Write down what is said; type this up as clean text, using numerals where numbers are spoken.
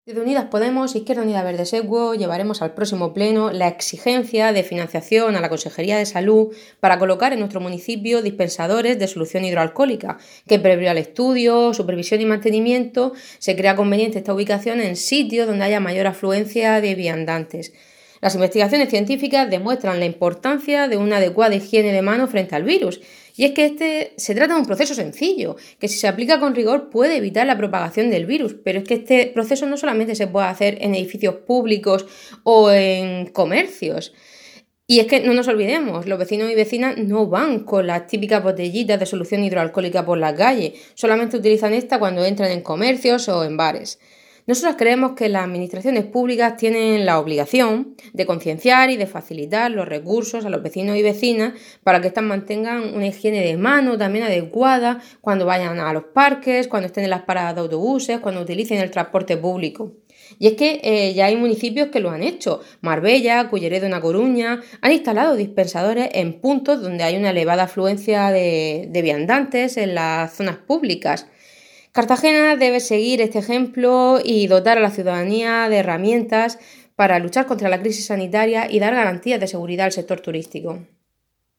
Desde Unidas Podemos, Izquierda Unida Verde Seguro, llevaremos al próximo pleno la exigencia de financiación a la Consejería de Salud para colocar en nuestro municipio dispensadores de solución hidroalcohólica, que previo al estudio, supervisión y mantenimiento se crea conveniente esta ubicación en sitios donde haya mayor afluencia de viandantes. Las investigaciones científicas demuestran la importancia de una adecuada higiene de manos frente al virus. Y es que se trata de un proceso sencillo, que si se aplica con rigor puede evitar la propagación del virus, pero es que este proceso no solamente se puede hacer en edificios públicos o en comercios. Y es que no nos olvidemos, los vecinos y vecinas no van con las típicas botellitas de solución hidroalcohólica por la calle, solamente utilizan esta cuando entran en comercios o en bares. Nosotros creemos que las administraciones públicas tienen la obligación de concienciar y de facilitar los recursos a los vecinos y vecinas para que éstas mantengan una higiene de mano también adecuada cuando vayan a los parques, cuando estén en las paradas de autobuses, cuando utilicen el transporte público. Y es que ya hay municipios que lo han hecho. Marbella, Culleredo en A Coruña han instalado dispensadores en puntos donde hay una elevada afluencia de viandantes en las zonas públicas. Cartagena debe seguir este ejemplo y dotar a la ciudadanía de herramientas para luchar contra la crisis sanitaria y dar garantías de seguridad al sector turístico.